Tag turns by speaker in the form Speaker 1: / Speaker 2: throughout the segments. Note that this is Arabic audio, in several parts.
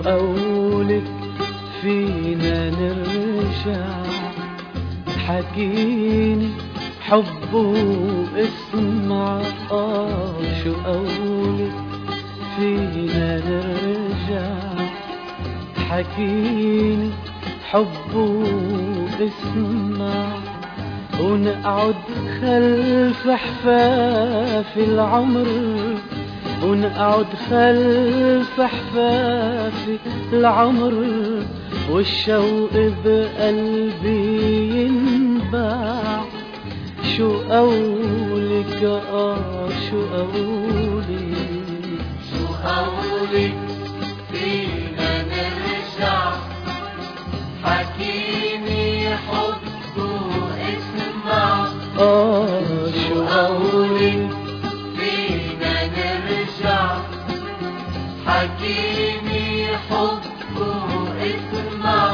Speaker 1: قولك فينا نرجع؟ حكيني حب واسمع. شو قولك فينا نرجع؟ حكيني حب واسمع، ونقعد خلف حفاف العمر، ونقعد خلف حفاف العمر، والشوق بقلبي ينباع. شو قولك شو قولك؟
Speaker 2: شو قولك فينا نرجع؟ حكيني حب واسمع.
Speaker 1: شو قولك
Speaker 2: فينا نرجع؟ حكيني حب واسمع،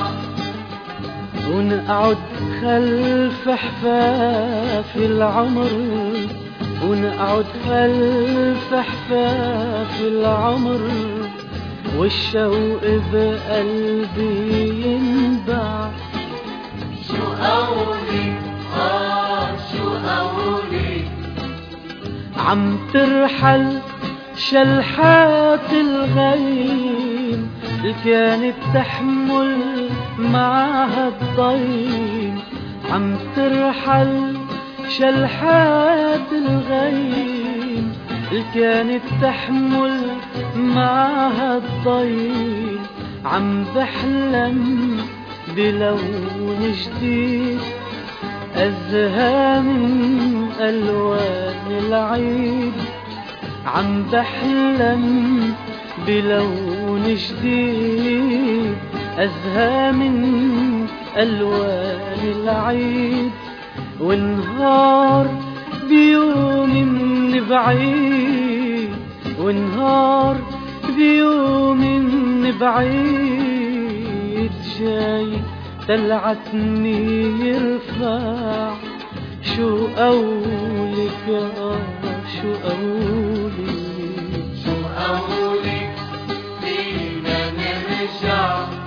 Speaker 1: ونقعد خلف حفاف العمر، ونقعد خلف حفاف العمر، والشوق بقلبي ينبع.
Speaker 2: شو قولك شو قولك؟
Speaker 1: عم ترحل شلحات الغيم، اللي كانت تحمل معها الضيم. عم ترحل شلحات الغيم، اللي كانت تحمل معها الضيم. عم بحلم بلون جديد أزهى من ألوان العيد. عم بحلم بلون جديد أزهى من ألوان العيد، والنهار بيوم من بعيد، والنهار بيوم من بعيد جاي طلعتني يرفع. شو قولك شو قولك؟
Speaker 2: شو قولك فينا نرجع؟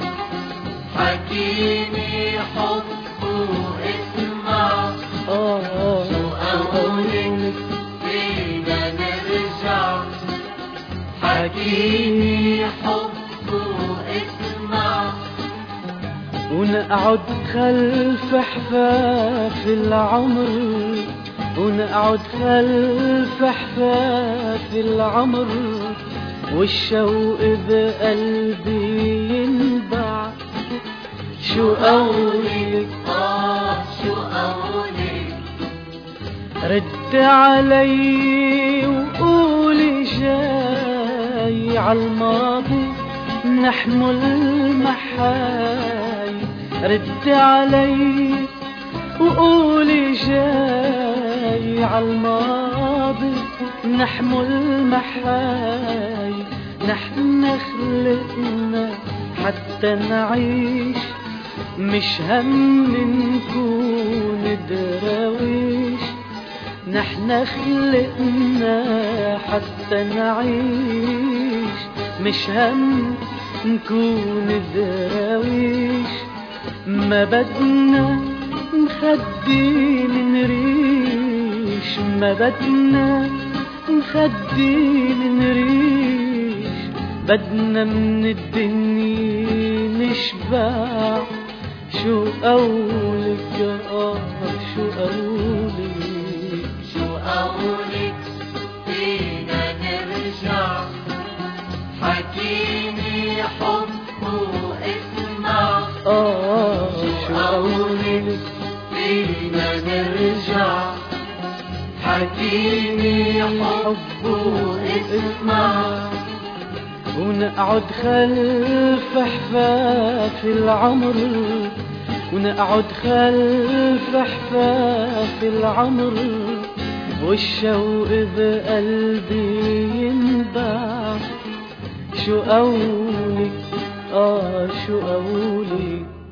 Speaker 2: حكيني حب واسمع. شو قولك فينا نرجع؟ حكيني حب واسمع،
Speaker 1: ونقعد خلف حفاف العمر، ونقعد خلف حفاف العمر، والشوق بقلبي ينبع. شو قولك
Speaker 2: شو قولك؟
Speaker 1: رد علي وقولي جاي عالماضي نحمل محاي. رد علي وقولي جاي عالماضي نحمل محاي. نحن خلقنا حتى نعيش، مش هم نكون دراويش. نحن خلقنا حتى نعيش، مش هم نكون دراويش. ما بدنا نخدي من ريش، ما بدنا نخدي من ريش. بدنا من الدنيا نشبع. شو قولك شو قولك؟
Speaker 2: شو قولك فينا نرجع؟ حكيني حب واسمع.
Speaker 1: شو قولك
Speaker 2: فينا نرجع؟ حكيني حب واسمع،
Speaker 1: ونقعد خلف حفاف العمر، ونقعد خلف حفاف العمر، والشوق بقلبي ينبع. شو قولك شو قولك؟